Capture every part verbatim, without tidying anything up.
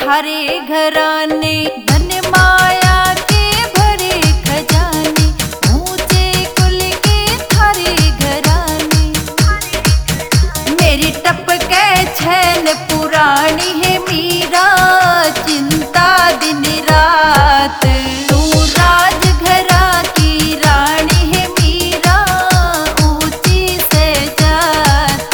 थारे घराने, धन माया के भरे खजाने, ऊंचे कुल के थारे घराने। मेरी टपके छैल पुरानी है मीरा, चिंता दिन रात। तू राजघरा की रानी है मीरा, ऊंची से जात।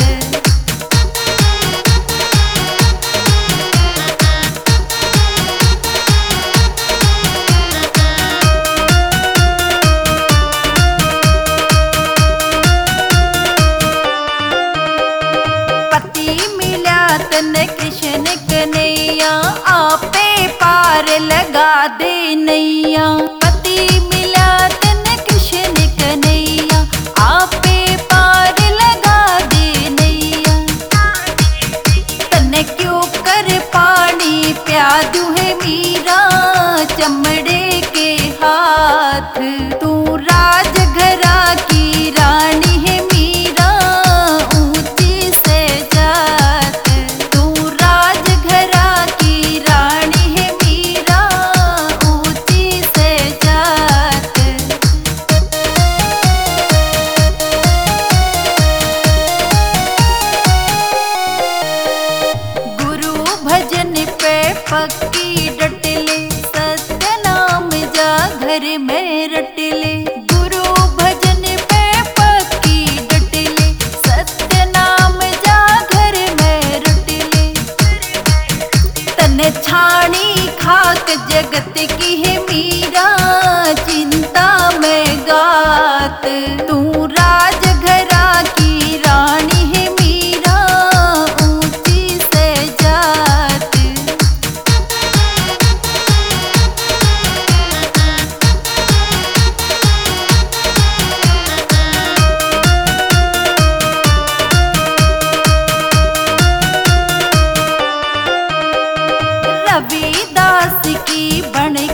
पति मिला तन कृष्ण कन्हैया, आपे पार लगा दे नैया। पति मिला तन कृष्ण कन्हैया, आपे पार लगा दे नैया। तने क्यों कर पानी प्यादू है मीरा, चमड़े के हाथ। तू राजघरा की रानी है मीरा, ऊंची से जात। तू राजघरा की रानी है मीरा, ऊंची से जात। गुरु भजन पे पक्की डटले, सत्य नाम जा घर में रटले। गुरु भजन पे पक्की डटले, सत्य नाम जा घर में रटले। तने छाणी खाक जगत की है मीरा, चिंता में गात। तू राजघरा की रानी है मीरा, ऊंची से जात। रविदास की बन